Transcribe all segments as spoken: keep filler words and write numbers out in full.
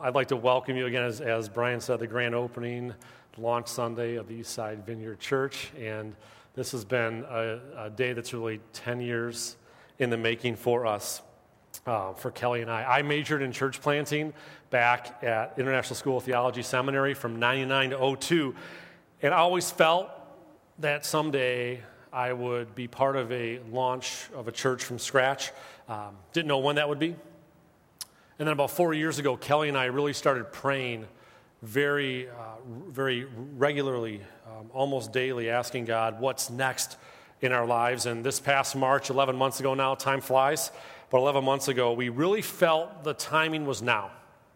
I'd like to welcome you again, as, as Brian said, the grand opening, launch Sunday of the Eastside Vineyard Church. And this has been a, a day that's really ten years in the making for us, uh, for Kelly and I. I majored in church planting back at International School of Theology Seminary from ninety-nine to oh two. And I always felt that someday I would be part of a launch of a church from scratch. Um, didn't know when that would be. And then about four years ago, Kelly and I really started praying very, uh, very regularly, um, almost daily, asking God what's next in our lives. And this past March, eleven months ago now, time flies, but eleven months ago, we really felt the timing was now.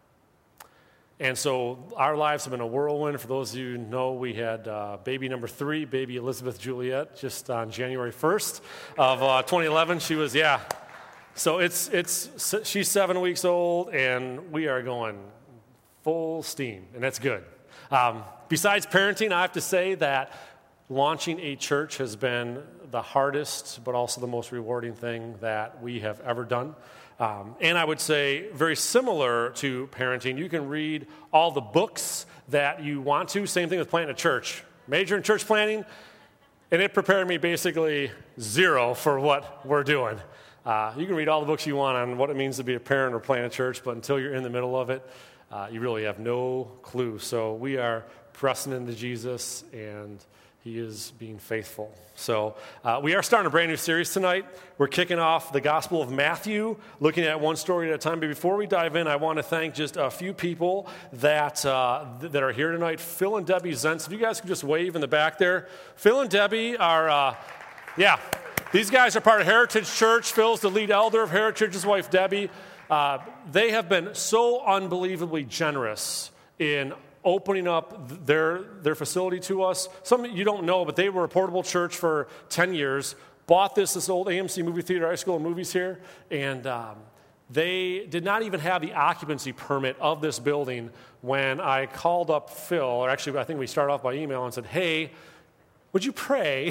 And so our lives have been a whirlwind. For those of you who know, we had uh, baby number three, baby Elizabeth Juliet, just on January first of uh, twenty eleven. She was, yeah. So it's it's she's seven weeks old, and we are going full steam, and that's good. Um, besides parenting, I have to say that launching a church has been the hardest, but also the most rewarding thing that we have ever done. Um, and I would say very similar to parenting. You can read all the books that you want to. Same thing with planting a church. Major in church planting, and it prepared me basically zero for what we're doing. Uh, you can read all the books you want on what it means to be a parent or plant a church, but until you're in the middle of it, uh, you really have no clue. So we are pressing into Jesus, and he is being faithful. So uh, we are starting a brand new series tonight. We're kicking off the Gospel of Matthew, looking at one story at a time. But before we dive in, I want to thank just a few people that uh, th- that are here tonight. Phil and Debbie Zentz. If you guys could just wave in the back there. Phil and Debbie are, uh, yeah. These guys are part of Heritage Church. Phil's the lead elder of Heritage, his wife Debbie. Uh, they have been so unbelievably generous in opening up their their facility to us. Some of you don't know, but they were a portable church for ten years, bought this, this old A M C movie theater, high school of movies here, and um, they did not even have the occupancy permit of this building when I called up Phil, or actually I think we started off by email and said, hey, would you pray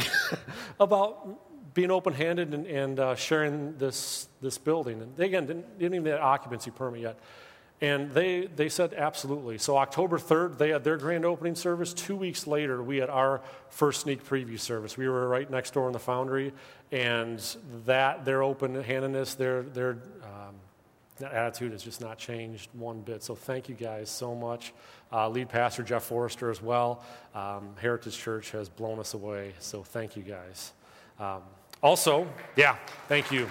about being open-handed and, and uh, sharing this this building? And they, again, didn't, didn't even have an occupancy permit yet. And they they said absolutely. So October third, they had their grand opening service. Two weeks later, we had our first sneak preview service. We were right next door in the Foundry, and that their open-handedness, their their um, that attitude has just not changed one bit. So thank you guys so much. Uh, lead pastor Jeff Forrester as well. Um, Heritage Church has blown us away. So thank you guys. Um, Also, yeah, thank you.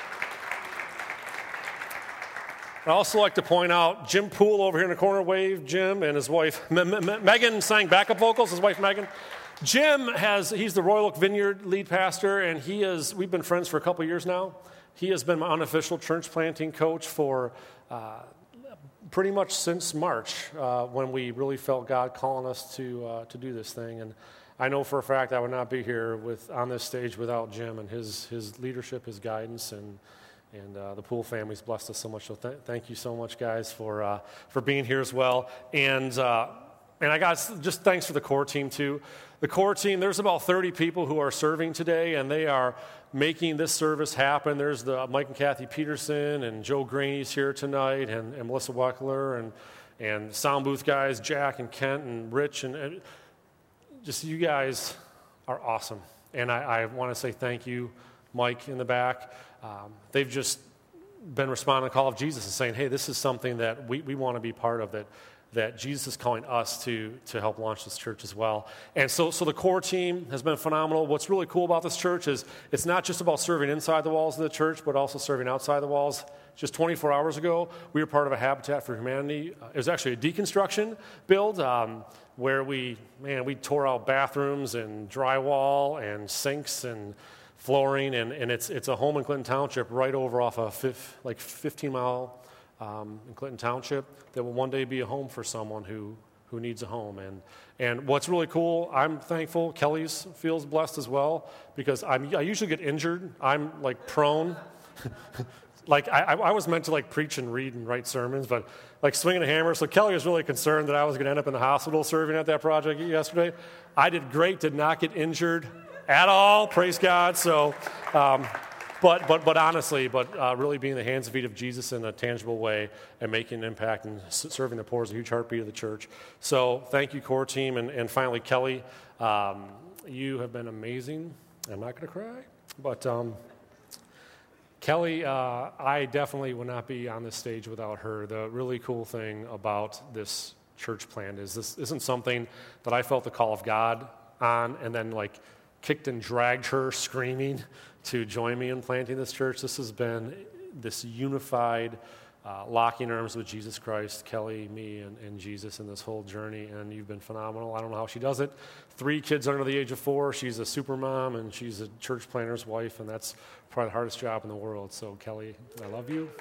I'd also like to point out Jim Poole over here in the corner. Wave, Jim, and his wife, M- M- Megan sang backup vocals, his wife Megan. Jim has, he's the Royal Oak Vineyard lead pastor, and he is, we've been friends for a couple years now. He has been my unofficial church planting coach for uh, pretty much since March, uh, when we really felt God calling us to uh, to do this thing. And I know for a fact I would not be here with on this stage without Jim and his his leadership, his guidance, and and uh, the Poole family's blessed us so much. So th- thank you so much, guys, for uh, for being here as well. And uh, and I got just thanks for the core team too. The core team, there's about thirty people who are serving today, and they are making this service happen. There's the Mike and Kathy Peterson, and Joe Graney's here tonight, and, and Melissa Weckler, and and sound booth guys, Jack and Kent and Rich, and, and just you guys are awesome. And I, I want to say thank you, Mike in the back. Um, they've just been responding to the call of Jesus and saying, hey, this is something that we, we want to be part of, that that Jesus is calling us to to help launch this church as well. And so so the core team has been phenomenal. What's really cool about this church is it's not just about serving inside the walls of the church, but also serving outside the walls. Just twenty-four hours ago, we were part of a Habitat for Humanity. It was actually a deconstruction build um, where we, man, we tore out bathrooms and drywall and sinks and flooring, and, and it's it's a home in Clinton Township right over off a fifth, like fifteen mile um, in Clinton Township that will one day be a home for someone who who needs a home. And and what's really cool, I'm thankful, Kelly's feels blessed as well, because I'm, I usually get injured. I'm like prone. Like, I, I was meant to, like, preach and read and write sermons, but, like, swinging a hammer. So Kelly was really concerned that I was going to end up in the hospital serving at that project yesterday. I did great, did not get injured at all, praise God. So um, but, but, but honestly, but uh, really being the hands and feet of Jesus in a tangible way and making an impact and s- serving the poor is a huge heartbeat of the church. So thank you, core team. And, and finally, Kelly, um, you have been amazing. I'm not going to cry, but um, Kelly, uh, I definitely would not be on this stage without her. The really cool thing about this church plant is this isn't something that I felt the call of God on and then like kicked and dragged her screaming to join me in planting this church. This has been this unified, uh, locking arms with Jesus Christ, Kelly, me, and, and Jesus in this whole journey, and you've been phenomenal. I don't know how she does it. Three kids under the age of four. She's a super mom, and she's a church planter's wife, and that's probably the hardest job in the world. So, Kelly, I love you.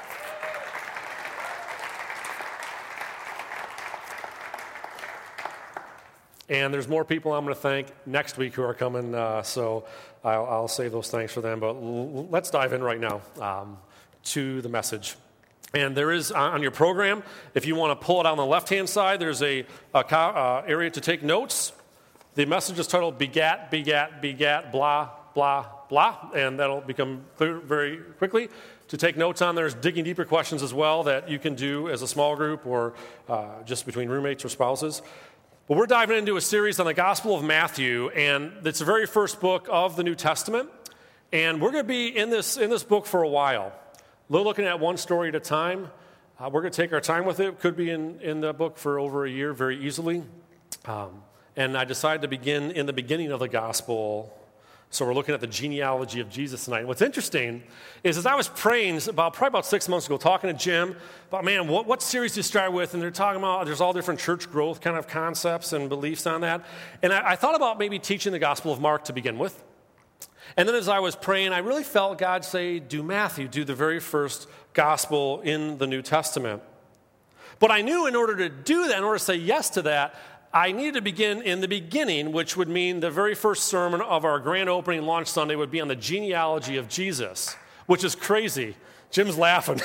And there's more people I'm going to thank next week who are coming, uh, so I'll, I'll save those thanks for them. But l- let's dive in right now um, to the message. And there is on your program, if you want to pull it on the left-hand side, there's a, a co- uh, area to take notes. The message is titled Begat, Begat, Begat, blah, blah, blah, and that'll become clear very quickly. To take notes on, there's digging deeper questions as well that you can do as a small group or uh, just between roommates or spouses. But we're diving into a series on the Gospel of Matthew, and it's the very first book of the New Testament. And we're going to be in this in this book for a while. We're looking at one story at a time. Uh, we're going to take our time with it. Could be in, in the book for over a year very easily. Um, and I decided to begin in the beginning of the Gospel. So we're looking at the genealogy of Jesus tonight. And what's interesting is as I was praying about probably about six months ago, talking to Jim about, man, what, what series to start with? And they're talking about there's all different church growth kind of concepts and beliefs on that. And I, I thought about maybe teaching the Gospel of Mark to begin with. And then as I was praying, I really felt God say, do Matthew, do the very first gospel in the New Testament. But I knew in order to do that, in order to say yes to that, I needed to begin in the beginning, which would mean the very first sermon of our grand opening launch Sunday would be on the genealogy of Jesus, which is crazy. Jim's laughing.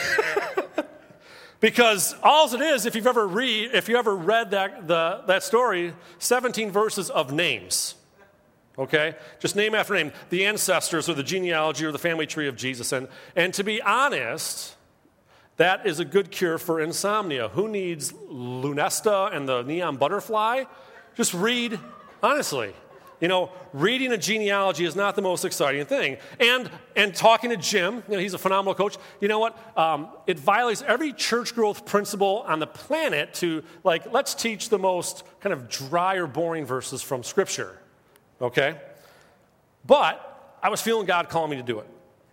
Because all it is, if you've ever read, if you ever read that, the, that story, seventeen verses of names. Okay? Just name after name. The ancestors or the genealogy or the family tree of Jesus. And, and to be honest, that is a good cure for insomnia. Who needs Lunesta and the neon butterfly? Just read, honestly. You know, reading a genealogy is not the most exciting thing. And and talking to Jim, you know, he's a phenomenal coach. You know what? Um, it violates every church growth principle on the planet to, like, let's teach the most kind of dry or boring verses from Scripture. Okay? But I was feeling God calling me to do it.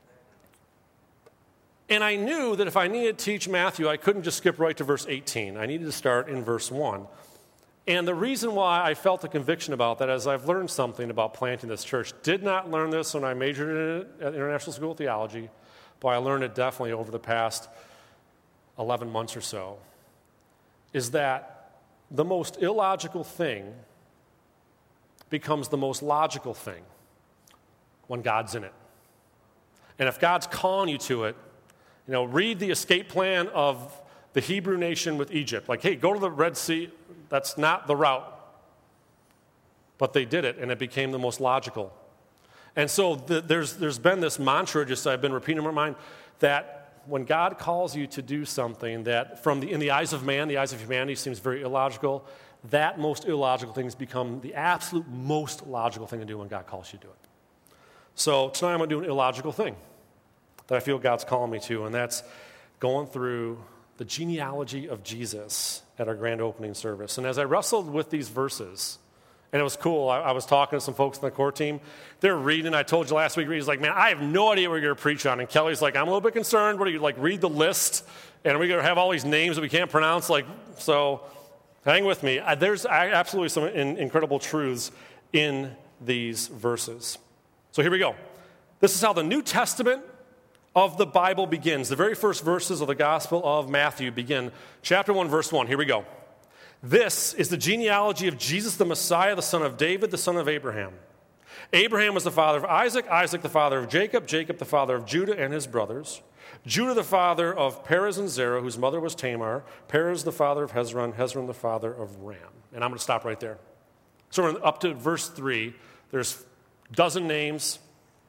And I knew that if I needed to teach Matthew, I couldn't just skip right to verse eighteen. I needed to start in verse one. And the reason why I felt the conviction about that is I've learned something about planting this church. Did not learn this when I majored in it at International School of Theology, but I learned it definitely over the past eleven months or so, is that the most illogical thing becomes the most logical thing when God's in it. And if God's calling you to it, you know, read the escape plan of the Hebrew nation with Egypt. Like, hey, go to the Red Sea. That's not the route. But they did it, and it became the most logical. And so the, there's there's been this mantra, just I've been repeating in my mind, that when God calls you to do something that from the, in the eyes of man, the eyes of humanity seems very illogical, that most illogical things become the absolute most logical thing to do when God calls you to do it. So tonight I'm going to do an illogical thing that I feel God's calling me to, and that's going through the genealogy of Jesus at our grand opening service. And as I wrestled with these verses, and it was cool, I, I was talking to some folks on the core team. They're reading. I told you last week, he's like, man, I have no idea what you're going to preach on. And Kelly's like, I'm a little bit concerned. What are you, like, read the list? And we're going to have all these names that we can't pronounce. Like, so hang with me. I, there's absolutely some in, incredible truths in these verses. So here we go. This is how the New Testament of the Bible begins. The very first verses of the Gospel of Matthew begin. Chapter one, verse one. Here we go. This is the genealogy of Jesus the Messiah, the son of David, the son of Abraham. Abraham was the father of Isaac, Isaac the father of Jacob, Jacob the father of Judah and his brothers, Judah the father of Perez and Zerah, whose mother was Tamar, Perez the father of Hezron, Hezron the father of Ram. And I'm going to stop right there. So we're up to verse three. There's a dozen names.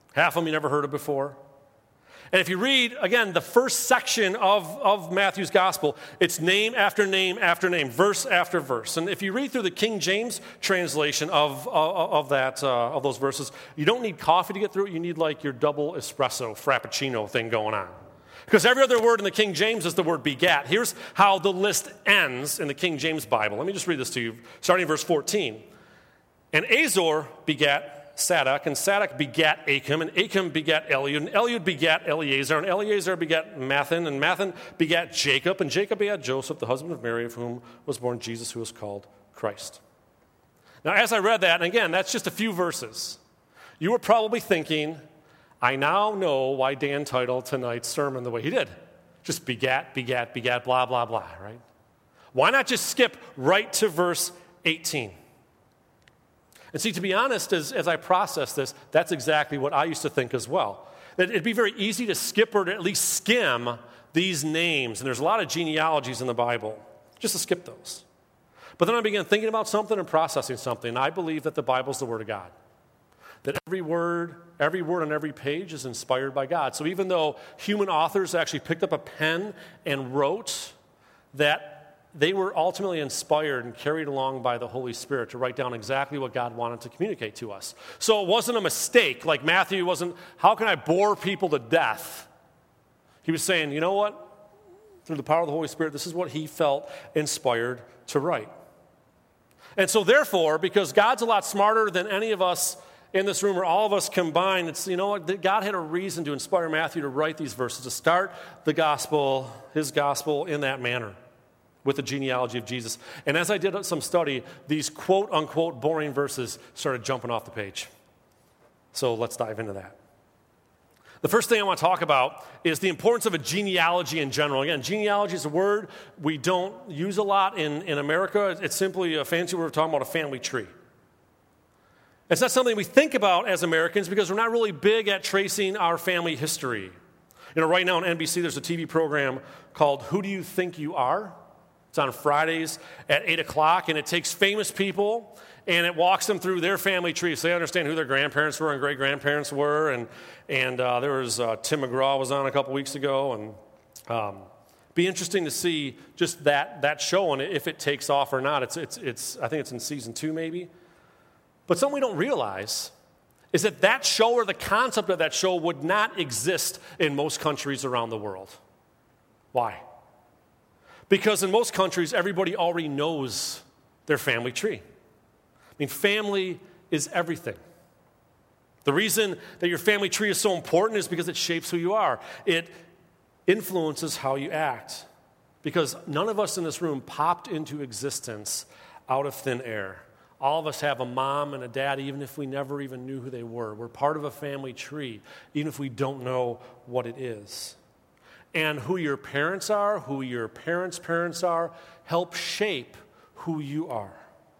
Half of them you never heard of before. And if you read, again, the first section of, of Matthew's gospel, it's name after name after name, verse after verse. And if you read through the King James translation of, of, of, that, uh, of those verses, you don't need coffee to get through it. You need like your double espresso frappuccino thing going on. Because every other word in the King James is the word begat. Here's how the list ends in the King James Bible. Let me just read this to you, starting in verse fourteen. And Azor begat Sadok, and Sadok begat Achim, and Achim begat Eliud, and Eliud begat Eleazar, and Eleazar begat Mathan, and Mathan begat Jacob, and Jacob begat Joseph, the husband of Mary, of whom was born Jesus, who was called Christ. Now, as I read that, and again, that's just a few verses, you were probably thinking, I now know why Dan titled tonight's sermon the way he did. Just begat, begat, begat, blah, blah, blah, right? Why not just skip right to verse eighteen? And see, to be honest, as, as I process this, that's exactly what I used to think as well. That it'd be very easy to skip or to at least skim these names. And there's a lot of genealogies in the Bible, just to skip those. But then I began thinking about something and processing something. And I believe that the Bible's the Word of God. That every word, every word on every page is inspired by God. So even though human authors actually picked up a pen and wrote, that they were ultimately inspired and carried along by the Holy Spirit to write down exactly what God wanted to communicate to us. So it wasn't a mistake. Like Matthew wasn't, how can I bore people to death? He was saying, you know what? Through the power of the Holy Spirit, this is what he felt inspired to write. And so therefore, because God's a lot smarter than any of us in this room or all of us combined, it's, you know what? God had a reason to inspire Matthew to write these verses, to start the gospel, his gospel in that manner, with the genealogy of Jesus. And as I did some study, these quote-unquote boring verses started jumping off the page. So let's dive into that. The first thing I want to talk about is the importance of a genealogy in general. Again, genealogy is a word we don't use a lot in, in America. It's simply a fancy word of talking about a family tree. It's not something we think about as Americans because we're not really big at tracing our family history. You know, right now on N B C, there's a T V program called Who Do You Think You Are? It's on Fridays at eight o'clock, and it takes famous people, and it walks them through their family tree so they understand who their grandparents were and great-grandparents were. And, and uh, there was uh, Tim McGraw was on a couple weeks ago, and um, be interesting to see just that that show and if it takes off or not. It's, it's, it's, I think it's in season two maybe. But something we don't realize is that that show or the concept of that show would not exist in most countries around the world. Why? Because in most countries, everybody already knows their family tree. I mean, family is everything. The reason that your family tree is so important is because it shapes who you are. It influences how you act. Because none of us in this room popped into existence out of thin air. All of us have a mom and a dad, even if we never even knew who they were. We're part of a family tree, even if we don't know what it is. And who your parents are, who your parents' parents are, help shape who you are.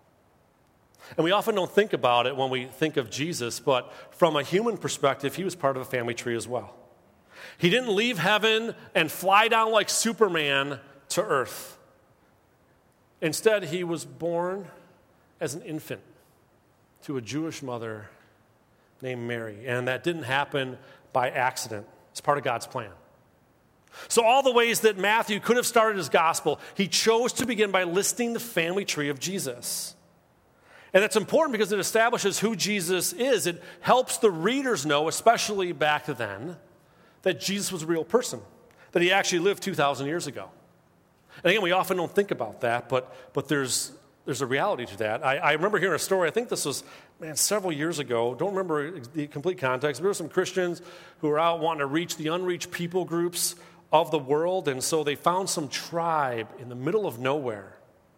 And we often don't think about it when we think of Jesus, but from a human perspective, he was part of a family tree as well. He didn't leave heaven and fly down like Superman to earth. Instead, he was born as an infant to a Jewish mother named Mary. And that didn't happen by accident. It's part of God's plan. So all the ways that Matthew could have started his gospel, he chose to begin by listing the family tree of Jesus. And that's important because it establishes who Jesus is. It helps the readers know, especially back then, that Jesus was a real person, that he actually lived two thousand years ago. And again, we often don't think about that, but, but there's, there's a reality to that. I, I remember hearing a story, I think this was, man, several years ago. Don't remember the complete context. There were some Christians who were out wanting to reach the unreached people groups of the world, and so they found some tribe in the middle of nowhere.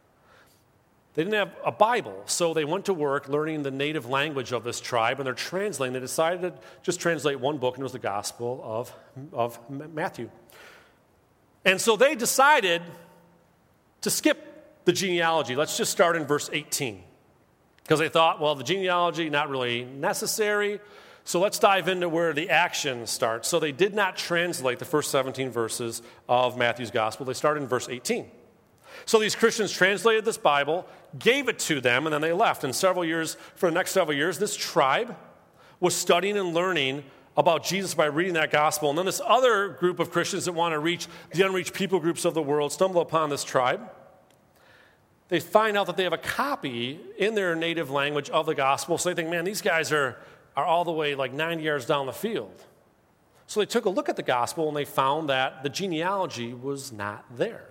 They didn't have a Bible, so they went to work learning the native language of this tribe, and they're translating. They decided to just translate one book, and it was the Gospel of, of Matthew. And so they decided to skip the genealogy. Let's just start in verse eighteen, because they thought, well, the genealogy, not really necessary. So let's dive into where the action starts. So they did not translate the first seventeen verses of Matthew's gospel. They started in verse eighteen. So these Christians translated this Bible, gave it to them, and then they left. And several years, for the next several years, this tribe was studying and learning about Jesus by reading that gospel. And then this other group of Christians that want to reach the unreached people groups of the world stumble upon this tribe. They find out that they have a copy in their native language of the gospel. So they think, man, these guys are, are all the way like ninety yards down the field. So they took a look at the gospel and they found that the genealogy was not there.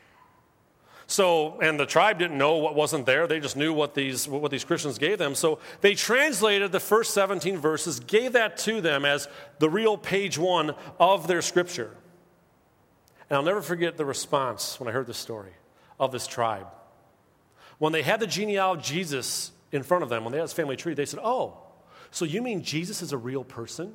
So, and the tribe didn't know what wasn't there. They just knew what these, what these Christians gave them. So they translated the first seventeen verses, gave that to them as the real page one of their scripture. And I'll never forget the response when I heard this story of this tribe. When they had the genealogy of Jesus in front of them, when they had his family tree, they said, oh, so you mean Jesus is a real person?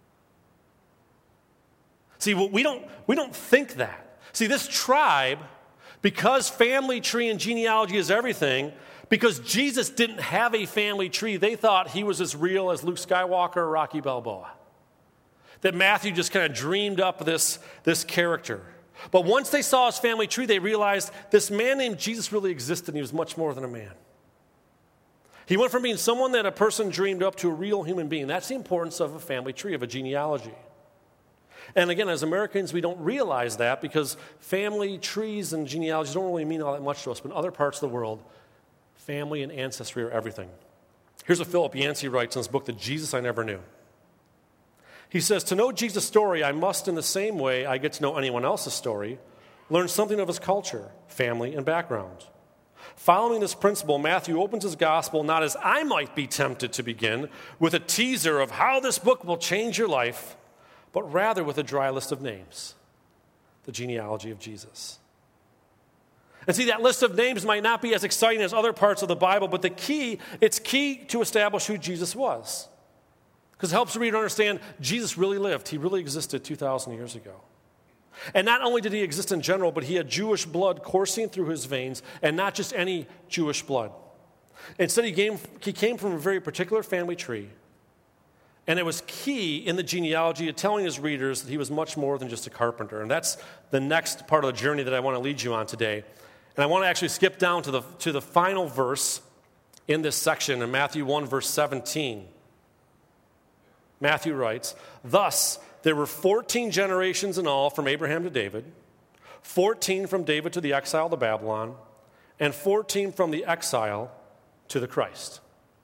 See, well, we don't, we don't think that. See, this tribe, because family tree and genealogy is everything, because Jesus didn't have a family tree, they thought he was as real as Luke Skywalker or Rocky Balboa. That Matthew just kind of dreamed up this, this character. But once they saw his family tree, they realized this man named Jesus really existed, and he was much more than a man. He went from being someone that a person dreamed up to a real human being. That's the importance of a family tree, of a genealogy. And again, as Americans, we don't realize that because family trees and genealogies don't really mean all that much to us. But in other parts of the world, family and ancestry are everything. Here's what Philip Yancey writes in his book, The Jesus I Never Knew. He says, to know Jesus' story, I must, in the same way I get to know anyone else's story, learn something of his culture, family, and background. Following this principle, Matthew opens his gospel not as I might be tempted to begin, with a teaser of how this book will change your life, but rather with a dry list of names, the genealogy of Jesus. And see, that list of names might not be as exciting as other parts of the Bible, but the key, it's key to establish who Jesus was. Because it helps the reader understand Jesus really lived. He really existed two thousand years ago. And not only did he exist in general, but he had Jewish blood coursing through his veins, and not just any Jewish blood. Instead, he came, he came from a very particular family tree. And it was key in the genealogy of telling his readers that he was much more than just a carpenter. And that's the next part of the journey that I want to lead you on today. And I want to actually skip down to the, to the final verse in this section in Matthew one, verse seventeen. Matthew writes, thus there were fourteen generations in all from Abraham to David, fourteen from David to the exile to Babylon, and fourteen from the exile to the Christ.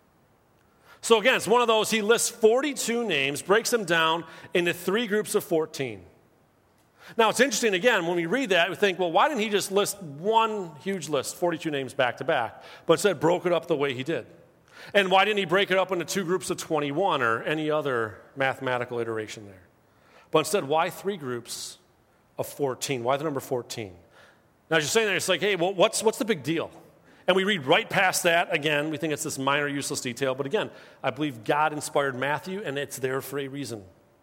So again, it's one of those, he lists forty-two names, breaks them down into three groups of fourteen. Now, it's interesting, again, when we read that, we think, well, why didn't he just list one huge list, forty-two names back to back, but instead broke it up the way he did? And why didn't he break it up into two groups of twenty-one or any other mathematical iteration there? But instead, why three groups of fourteen? Why the number fourteen? Now, as you're saying that, it's like, hey, well, what's, what's the big deal? And we read right past that. Again, we think it's this minor, useless detail. But again, I believe God inspired Matthew, and it's there for a reason.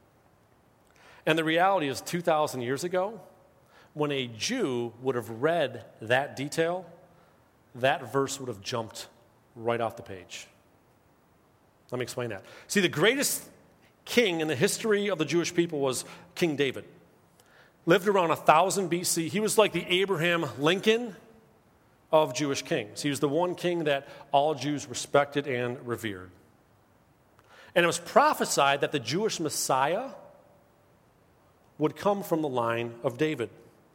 And the reality is, two thousand years ago, when a Jew would have read that detail, that verse would have jumped right off the page. Let me explain that. See, the greatest king in the history of the Jewish people was King David. Lived around one thousand B C. He was like the Abraham Lincoln of Jewish kings. He was the one king that all Jews respected and revered. And it was prophesied that the Jewish Messiah would come from the line of David.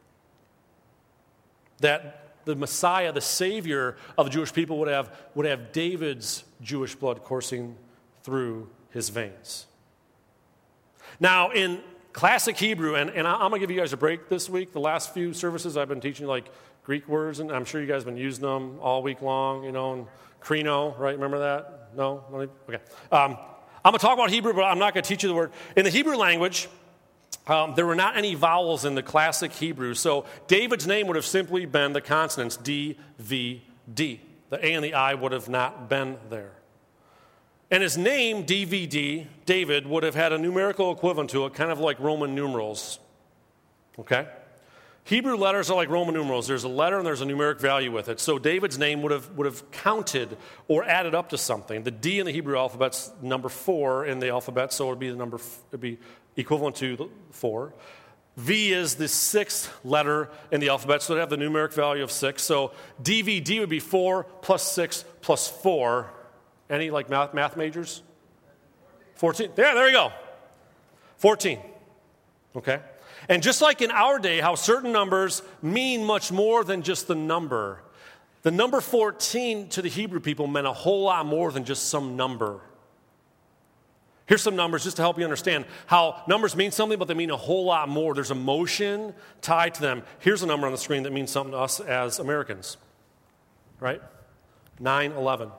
That the Messiah, the Savior of the Jewish people, would have, would have David's Jewish blood coursing through his veins. Now, in classic Hebrew, and, and I'm going to give you guys a break this week. The last few services I've been teaching like Greek words, and I'm sure you guys have been using them all week long, you know, and krino, right? Remember that? No? Okay. Um, I'm going to talk about Hebrew, but I'm not going to teach you the word. In the Hebrew language, um, there were not any vowels in the classic Hebrew, so David's name would have simply been the consonants D, V, D. The A and the I would have not been there. And his name, D V D, David, would have had a numerical equivalent to it, kind of like Roman numerals. Okay? Hebrew letters are like Roman numerals. There's a letter and there's a numeric value with it. So David's name would have would have counted or added up to something. The D in the Hebrew alphabet's number four in the alphabet, so it would be the number it'd be equivalent to four. V is the sixth letter in the alphabet, so it would have the numeric value of six. So D V D would be four plus six plus four. Any like math, math majors? fourteen. Yeah, there you go. fourteen. Okay? And just like in our day, how certain numbers mean much more than just the number, the number fourteen to the Hebrew people meant a whole lot more than just some number. Here's some numbers just to help you understand how numbers mean something, but they mean a whole lot more. There's emotion tied to them. Here's a number on the screen that means something to us as Americans, right? nine eleven.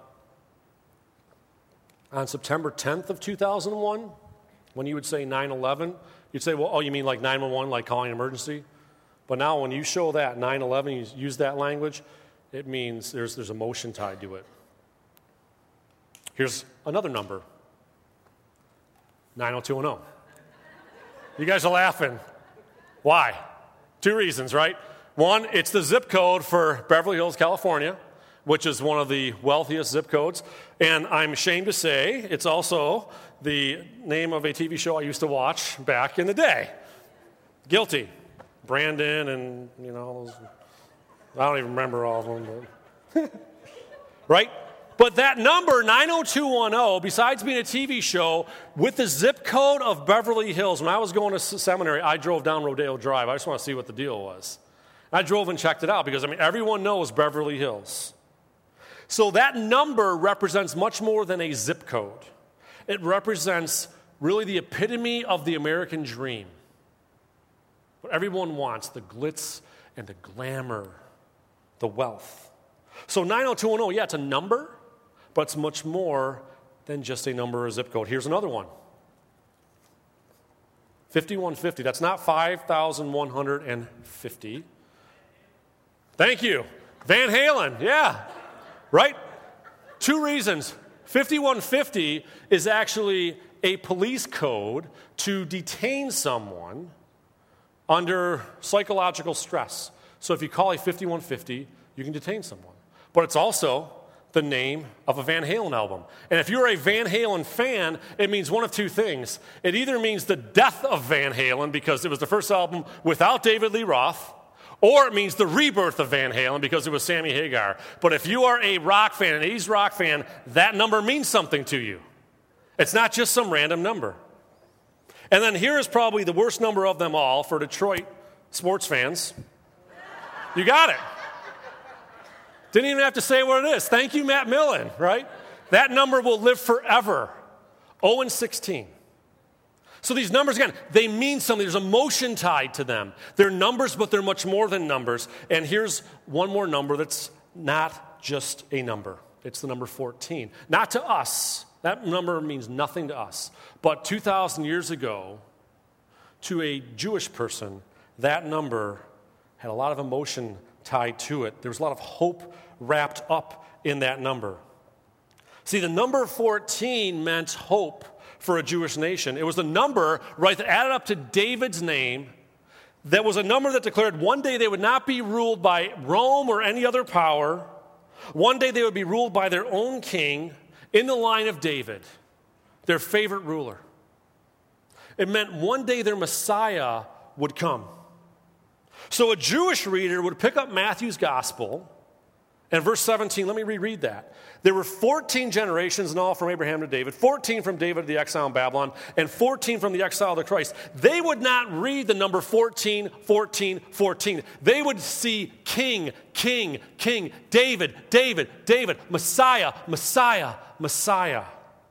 On September tenth of two thousand one, when you would say nine eleven, you'd say, well, oh, you mean like nine one one, like calling an emergency? But now when you show that, nine eleven, you use that language, it means there's, there's emotion tied to it. Here's another number. nine oh two one oh. You guys are laughing. Why? Two reasons, right? One, it's the zip code for Beverly Hills, California, which is one of the wealthiest zip codes. And I'm ashamed to say it's also the name of a T V show I used to watch back in the day. Guilty. Brandon and, you know, I don't even remember all of them. But right? But that number, nine oh two one oh, besides being a T V show, with the zip code of Beverly Hills, when I was going to seminary, I drove down Rodeo Drive. I just want to see what the deal was. I drove and checked it out because, I mean, everyone knows Beverly Hills. So that number represents much more than a zip code. It represents really the epitome of the American dream. What everyone wants, the glitz and the glamour, the wealth. So nine oh two one oh, yeah, it's a number, but it's much more than just a number or a zip code. Here's another one. fifty-one fifty. That's not five thousand one hundred fifty. Thank you. Van Halen, yeah. Right? Two reasons. fifty-one fifty is actually a police code to detain someone under psychological stress. So if you call a fifty-one fifty, you can detain someone. But it's also the name of a Van Halen album. And if you're a Van Halen fan, it means one of two things. It either means the death of Van Halen because it was the first album without David Lee Roth, or it means the rebirth of Van Halen because it was Sammy Hagar. But if you are a rock fan, an eighties rock fan, that number means something to you. It's not just some random number. And then here is probably the worst number of them all for Detroit sports fans. You got it. Didn't even have to say what it is. Thank you, Matt Millen, right? That number will live forever. oh and sixteen. So these numbers, again, they mean something. There's emotion tied to them. They're numbers, but they're much more than numbers. And here's one more number that's not just a number. It's the number fourteen. Not to us. That number means nothing to us. But two thousand years ago, to a Jewish person, that number had a lot of emotion tied to it. There was a lot of hope wrapped up in that number. See, the number fourteen meant hope for a Jewish nation. It was the number, right, that added up to David's name, that was a number that declared one day they would not be ruled by Rome or any other power. One day they would be ruled by their own king in the line of David, their favorite ruler. It meant one day their Messiah would come. So a Jewish reader would pick up Matthew's gospel, and verse seventeen, let me reread that. There were fourteen generations in all from Abraham to David, fourteen from David to the exile in Babylon, and fourteen from the exile to Christ. They would not read the number fourteen, fourteen, fourteen. They would see King, King, King, David, David, David, Messiah, Messiah, Messiah.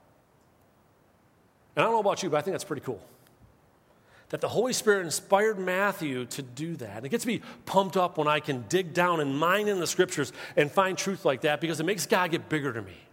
And I don't know about you, but I think that's pretty cool. That the Holy Spirit inspired Matthew to do that. It gets me pumped up when I can dig down and mine in the Scriptures and find truth like that because it makes God get bigger to me. It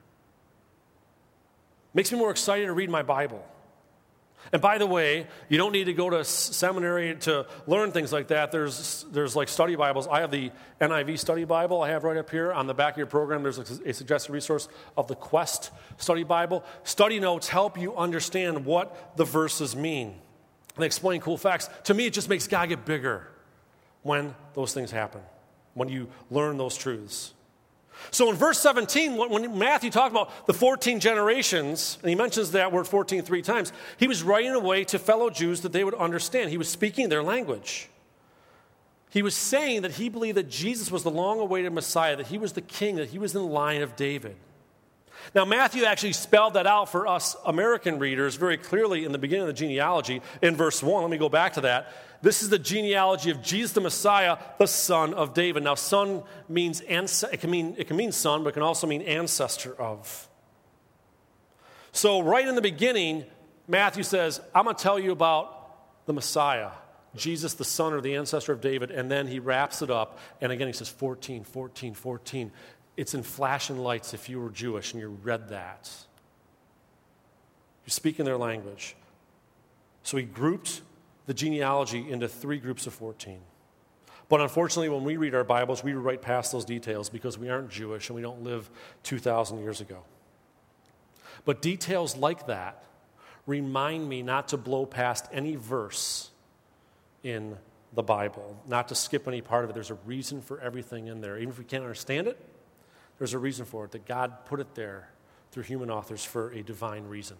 makes me more excited to read my Bible. And by the way, you don't need to go to seminary to learn things like that. There's, there's like study Bibles. I have the N I V study Bible I have right up here. On the back of your program, there's a, a suggested resource of the Quest study Bible. Study notes help you understand what the verses mean. And explain cool facts. To me, it just makes God get bigger when those things happen, when you learn those truths. So in verse seventeen, when Matthew talked about the fourteen generations, and he mentions that word fourteen three times, he was writing away to fellow Jews that they would understand. He was speaking their language. He was saying that he believed that Jesus was the long-awaited Messiah, that he was the king, that he was in the line of David. Now, Matthew actually spelled that out for us American readers very clearly in the beginning of the genealogy in verse one. Let me go back to that. This is the genealogy of Jesus the Messiah, the son of David. Now, son means, ans- it can mean, it can mean son, but it can also mean ancestor of. So right in the beginning, Matthew says, I'm going to tell you about the Messiah, Jesus, the son or the ancestor of David, and then he wraps it up, and again he says fourteen, fourteen, fourteen. It's in flashing lights if you were Jewish and you read that. You speak in their language. So he grouped the genealogy into three groups of fourteen. But unfortunately, when we read our Bibles, we right past those details because we aren't Jewish and we don't live two thousand years ago. But details like that remind me not to blow past any verse in the Bible, not to skip any part of it. There's a reason for everything in there. Even if we can't understand it, there's a reason for it, that God put it there through human authors for a divine reason.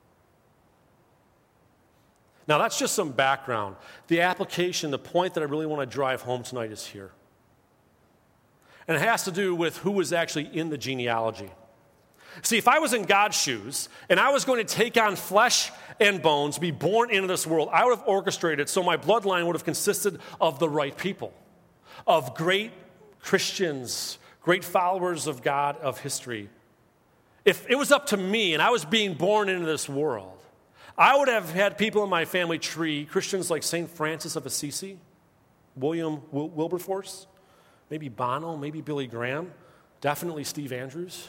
Now, that's just some background. The application, the point that I really want to drive home tonight is here. And it has to do with who was actually in the genealogy. See, if I was in God's shoes and I was going to take on flesh and bones, be born into this world, I would have orchestrated so my bloodline would have consisted of the right people, of great Christians, great followers of God of history. If it was up to me and I was being born into this world, I would have had people in my family tree, Christians like Saint Francis of Assisi, William Wil- Wilberforce, maybe Bono, maybe Billy Graham, definitely Steve Andrews.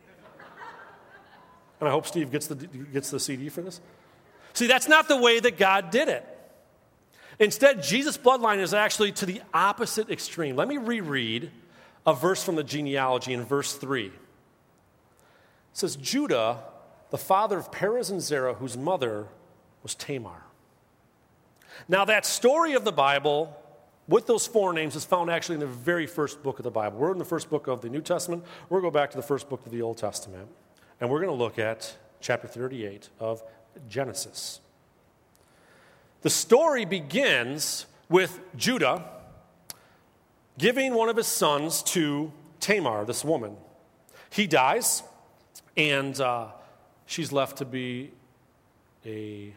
And I hope Steve gets the, gets the C D for this. See, that's not the way that God did it. Instead, Jesus' bloodline is actually to the opposite extreme. Let me reread a verse from the genealogy in verse three. It says, Judah, the father of Perez and Zerah, whose mother was Tamar. Now, that story of the Bible with those four names is found actually in the very first book of the Bible. We're in the first book of the New Testament. We're going to go back to the first book of the Old Testament. And we're going to look at chapter thirty-eight of Genesis. The story begins with Judah giving one of his sons to Tamar, this woman. He dies, and uh, she's left to be a,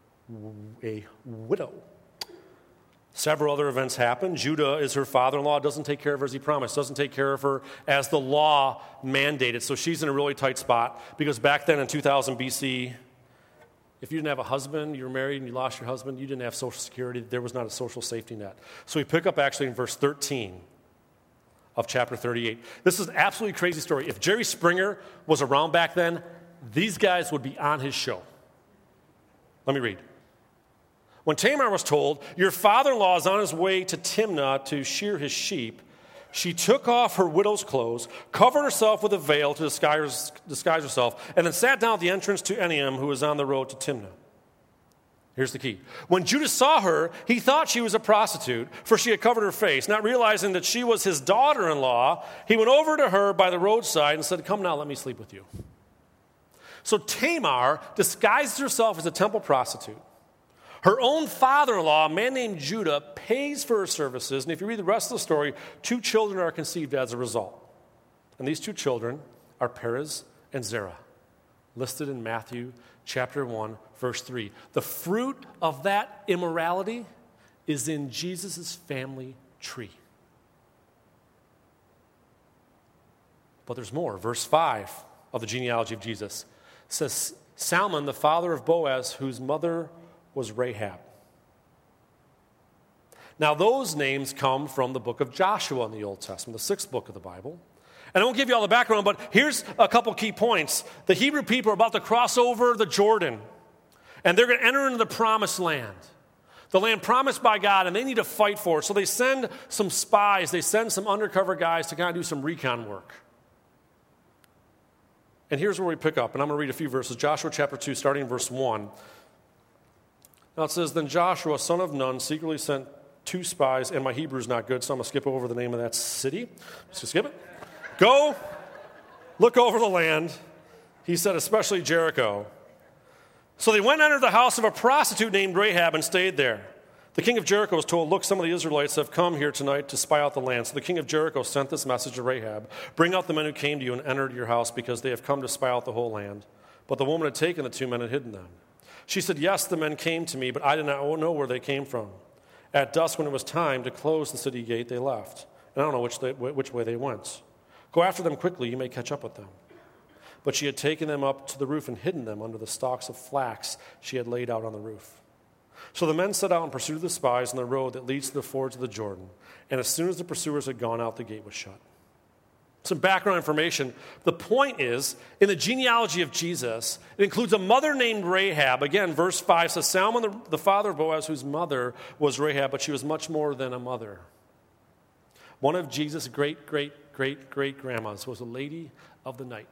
a widow. Several other events happen. Judah is her father-in-law, doesn't take care of her as he promised, doesn't take care of her as the law mandated. So she's in a really tight spot because back then in two thousand B C, if you didn't have a husband, you were married and you lost your husband, you didn't have Social Security, there was not a social safety net. So we pick up actually in verse thirteen of chapter thirty-eight. This is an absolutely crazy story. If Jerry Springer was around back then, these guys would be on his show. Let me read. When Tamar was told, your father-in-law is on his way to Timnah to shear his sheep, she took off her widow's clothes, covered herself with a veil to disguise, disguise herself, and then sat down at the entrance to Enaim, who was on the road to Timnah. Here's the key. When Judah saw her, he thought she was a prostitute, for she had covered her face. Not realizing that she was his daughter-in-law, he went over to her by the roadside and said, come now, let me sleep with you. So Tamar disguises herself as a temple prostitute. Her own father-in-law, a man named Judah, pays for her services. And if you read the rest of the story, two children are conceived as a result. And these two children are Perez and Zerah, listed in Matthew chapter one, verse three. The fruit of that immorality is in Jesus' family tree. But there's more. Verse five of the genealogy of Jesus says, Salmon, the father of Boaz, whose mother was Rahab. Now, those names come from the book of Joshua in the Old Testament, the sixth book of the Bible. And I won't give you all the background, but here's a couple key points. The Hebrew people are about to cross over the Jordan, and they're going to enter into the promised land, the land promised by God, and they need to fight for it. So they send some spies, they send some undercover guys to kind of do some recon work. And here's where we pick up, and I'm going to read a few verses. Joshua chapter two, starting in verse one. Now it says, then Joshua, son of Nun, secretly sent two spies, and my Hebrew's not good, so I'm going to skip over the name of that city. Just skip it. Go, look over the land. He said, especially Jericho. So they went under the house of a prostitute named Rahab and stayed there. The king of Jericho was told, look, some of the Israelites have come here tonight to spy out the land. So the king of Jericho sent this message to Rahab, bring out the men who came to you and entered your house because they have come to spy out the whole land. But the woman had taken the two men and hidden them. She said, yes, the men came to me, but I did not know where they came from. At dusk, when it was time to close the city gate, they left. And I don't know which, they, which way they went. Go after them quickly, you may catch up with them. But she had taken them up to the roof and hidden them under the stalks of flax she had laid out on the roof. So the men set out in pursuit of the spies on the road that leads to the fords of the Jordan. And as soon as the pursuers had gone out, the gate was shut. Some background information. The point is, in the genealogy of Jesus, it includes a mother named Rahab. Again, verse five says, Salmon, the, the father of Boaz, whose mother was Rahab, but she was much more than a mother. One of Jesus' great, great, great, great grandmas was a lady of the night.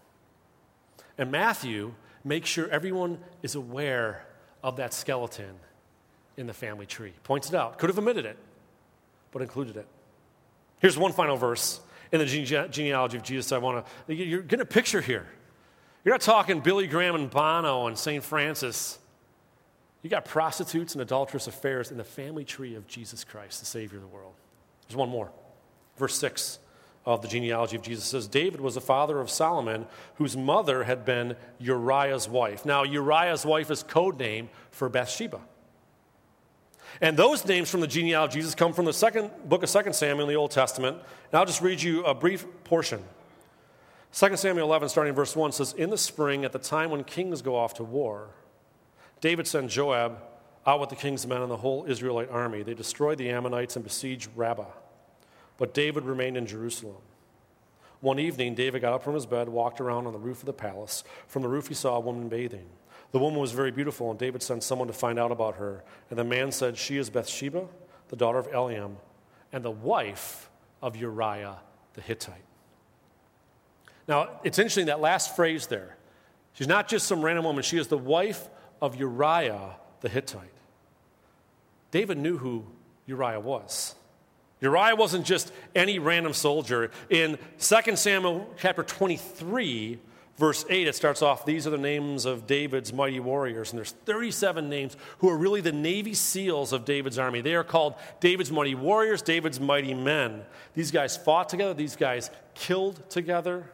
And Matthew makes sure everyone is aware of that skeleton in the family tree. Points it out. Could have omitted it, but included it. Here's one final verse in the gene- genealogy of Jesus I want to... You're getting a picture here. You're not talking Billy Graham and Bono and Saint Francis. You got prostitutes and adulterous affairs in the family tree of Jesus Christ, the Savior of the world. There's one more. Verse six of the genealogy of Jesus says, David was the father of Solomon, whose mother had been Uriah's wife. Now, Uriah's wife is code name for Bathsheba. And those names from the genealogy of Jesus come from the second book of Second Samuel in the Old Testament. And I'll just read you a brief portion. Second Samuel eleven, starting in verse one, says, in the spring, at the time when kings go off to war, David sent Joab out with the king's men and the whole Israelite army. They destroyed the Ammonites and besieged Rabbah. But David remained in Jerusalem. One evening, David got up from his bed, walked around on the roof of the palace. From the roof, he saw a woman bathing. The woman was very beautiful, and David sent someone to find out about her. And the man said, she is Bathsheba, the daughter of Eliam, and the wife of Uriah the Hittite. Now, it's interesting, that last phrase there. She's not just some random woman. She is the wife of Uriah the Hittite. David knew who Uriah was. Uriah wasn't just any random soldier. In Second Samuel chapter twenty-three, verse eight, it starts off, these are the names of David's mighty warriors. And there's thirty-seven names who are really the Navy SEALs of David's army. They are called David's mighty warriors, David's mighty men. These guys fought together. These guys killed together.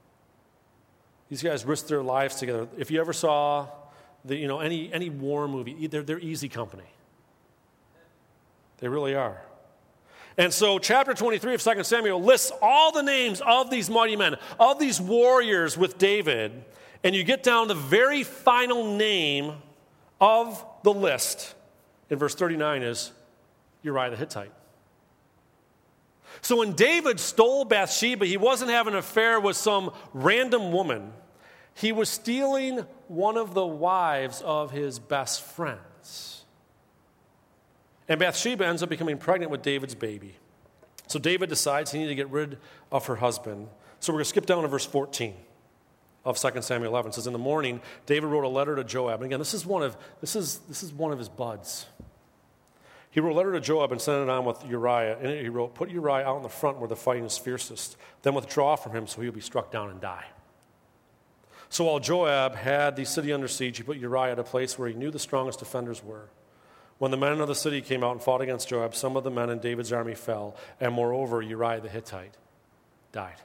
These guys risked their lives together. If you ever saw the, you know, any, any war movie, they're, they're easy company. They really are. And so chapter twenty-three of Second Samuel lists all the names of these mighty men, of these warriors with David, and you get down to the very final name of the list in verse thirty-nine is Uriah the Hittite. So when David stole Bathsheba, he wasn't having an affair with some random woman. He was stealing one of the wives of his best friends. And Bathsheba ends up becoming pregnant with David's baby. So David decides he needs to get rid of her husband. So we're going to skip down to verse fourteen of Second Samuel eleven. It says, in the morning, David wrote a letter to Joab. And again, this is one of, this is, this is one of his buds. He wrote a letter to Joab and sent it on with Uriah. In it he wrote, put Uriah out in the front where the fighting is fiercest. Then withdraw from him so he will be struck down and die. So while Joab had the city under siege, he put Uriah at a place where he knew the strongest defenders were. When the men of the city came out and fought against Joab, some of the men in David's army fell, and moreover, Uriah the Hittite died.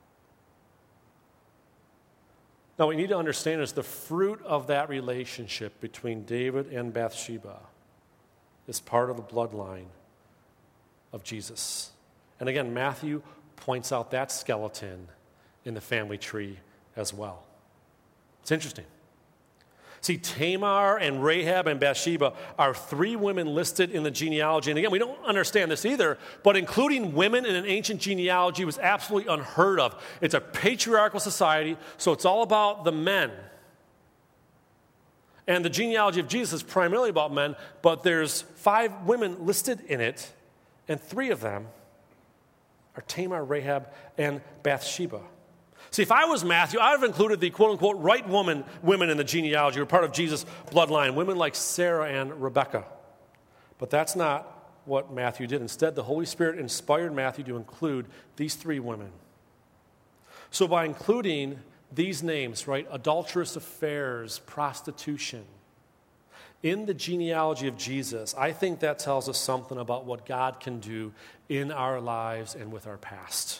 Now, what we need to understand is the fruit of that relationship between David and Bathsheba is part of the bloodline of Jesus. And again, Matthew points out that skeleton in the family tree as well. It's interesting. See, Tamar and Rahab and Bathsheba are three women listed in the genealogy. And again, we don't understand this either, but including women in an ancient genealogy was absolutely unheard of. It's a patriarchal society, so it's all about the men. And the genealogy of Jesus is primarily about men, but there's five women listed in it, and three of them are Tamar, Rahab, and Bathsheba. See, if I was Matthew, I would have included the quote-unquote right woman, women in the genealogy, who are part of Jesus' bloodline, women like Sarah and Rebekah. But that's not what Matthew did. Instead, the Holy Spirit inspired Matthew to include these three women. So by including these names, right, adulterous affairs, prostitution, in the genealogy of Jesus, I think that tells us something about what God can do in our lives and with our past.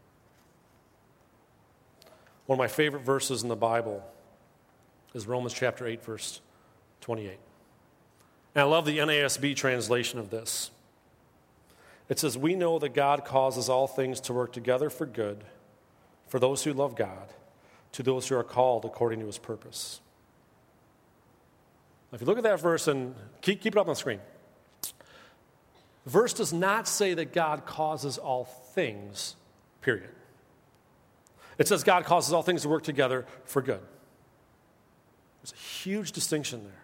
One of my favorite verses in the Bible is Romans chapter eight, verse twenty-eight. And I love the N A S B translation of this. It says, "We know that God causes all things to work together for good, for those who love God, to those who are called according to his purpose." If you look at that verse, and keep, keep it up on the screen, the verse does not say that God causes all things, period. It says God causes all things to work together for good. There's a huge distinction there.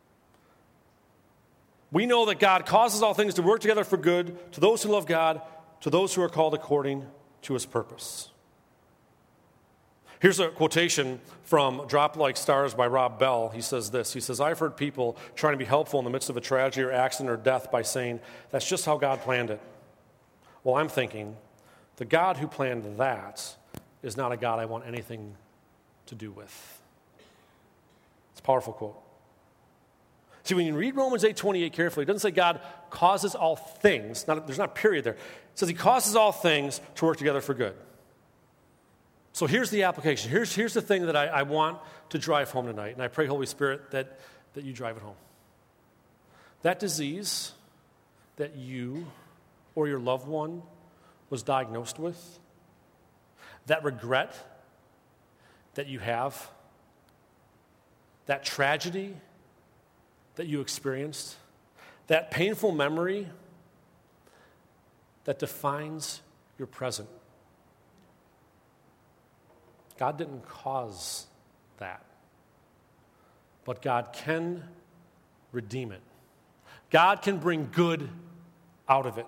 We know that God causes all things to work together for good to those who love God, to those who are called according to his purpose. Here's a quotation from Drop Like Stars by Rob Bell. He says this. He says, "I've heard people trying to be helpful in the midst of a tragedy or accident or death by saying, that's just how God planned it. Well, I'm thinking, the God who planned that is not a God I want anything to do with." It's a powerful quote. See, when you read Romans eight twenty-eight carefully, it doesn't say God causes all things. Not, there's not a period there. It says he causes all things to work together for good. So here's the application. Here's, here's the thing that I, I want to drive home tonight, and I pray, Holy Spirit, that, that you drive it home. That disease that you or your loved one was diagnosed with, that regret that you have, that tragedy that you experienced, that painful memory that defines your present. God didn't cause that, but God can redeem it. God can bring good out of it.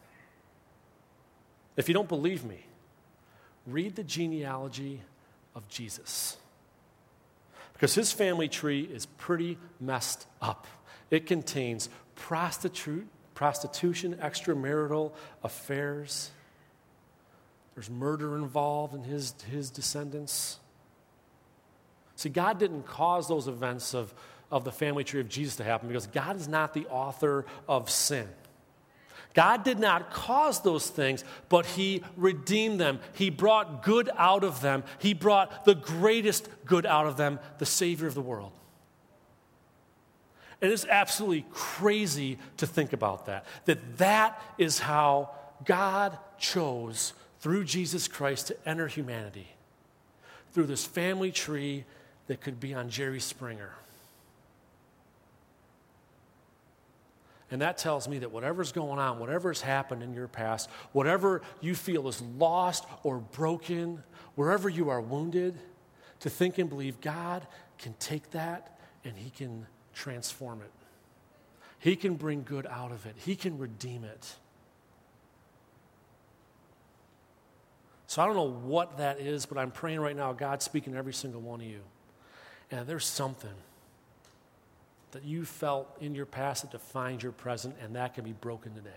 If you don't believe me, read the genealogy of Jesus, because his family tree is pretty messed up. It contains prostitute, prostitution, extramarital affairs. There's murder involved in his, his descendants. See, God didn't cause those events of, of the family tree of Jesus to happen because God is not the author of sin. God did not cause those things, but he redeemed them. He brought good out of them. He brought the greatest good out of them, the Savior of the world. And it's absolutely crazy to think about that, that that is how God chose, through Jesus Christ, to enter humanity, through this family tree that could be on Jerry Springer. And that tells me that whatever's going on, whatever's happened in your past, whatever you feel is lost or broken, wherever you are wounded, to think and believe God can take that and he can transform it. He can bring good out of it. He can redeem it. So I don't know what that is, but I'm praying right now, God's speaking to every single one of you. And there's something that you felt in your past that defines your present, and that can be broken today.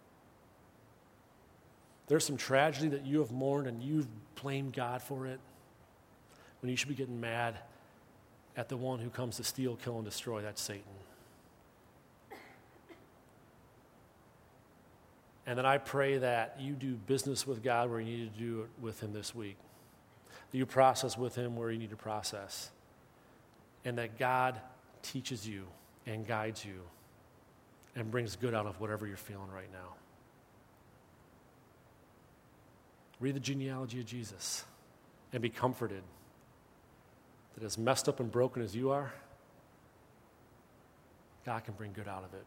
There's some tragedy that you have mourned, and you've blamed God for it, when you should be getting mad at the one who comes to steal, kill, and destroy. That's Satan. And then I pray that you do business with God where you need to do it with him this week. That you process with him where you need to process. And that God teaches you and guides you and brings good out of whatever you're feeling right now. Read the genealogy of Jesus and be comforted that as messed up and broken as you are, God can bring good out of it.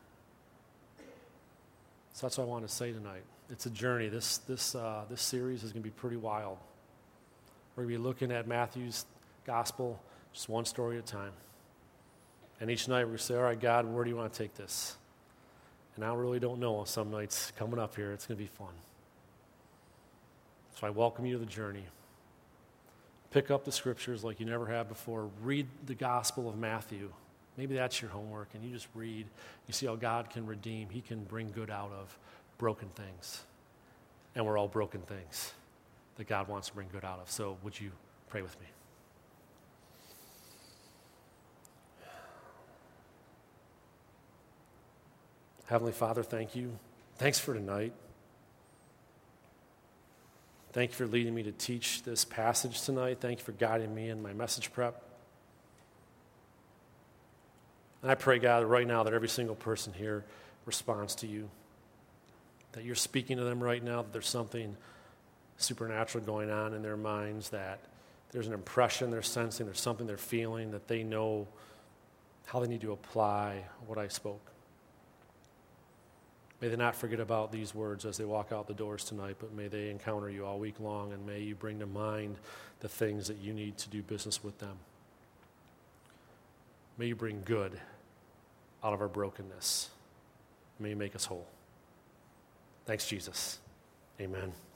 So that's what I want to say tonight. It's a journey. This, this, uh, this series is going to be pretty wild. We're going to be looking at Matthew's gospel just one story at a time. And each night we're going to say, all right, God, where do you want to take this? And I really don't know. Some nights coming up here, it's going to be fun. So I welcome you to the journey. Pick up the scriptures like you never have before. Read the Gospel of Matthew. Maybe that's your homework, and you just read. You see how God can redeem. He can bring good out of broken things. And we're all broken things that God wants to bring good out of. So would you pray with me? Heavenly Father, thank you. Thanks for tonight. Thank you for leading me to teach this passage tonight. Thank you for guiding me in my message prep. And I pray, God, right now that every single person here responds to you, that you're speaking to them right now, that there's something supernatural going on in their minds, that there's an impression they're sensing, there's something they're feeling, that they know how they need to apply what I spoke. May they not forget about these words as they walk out the doors tonight, but may they encounter you all week long, and may you bring to mind the things that you need to do business with them. May you bring good out of our brokenness. May you make us whole. Thanks, Jesus. Amen.